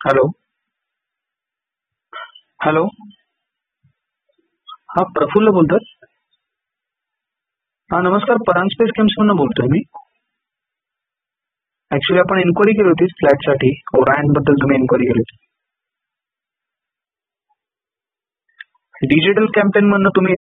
Hello. Hello. हा, प्रफुल्ल बोलतात. हा, नमस्कार. परांग स्पेस केम्स मधून बोलतोय मी. ऍक्च्युली आपण इन्क्वायरी केली होती फ्लॅटसाठी. ओरायन बद्दल तुम्ही इन्क्वायरी केली होती. डिजिटल कॅम्पेन मधनं तुम्ही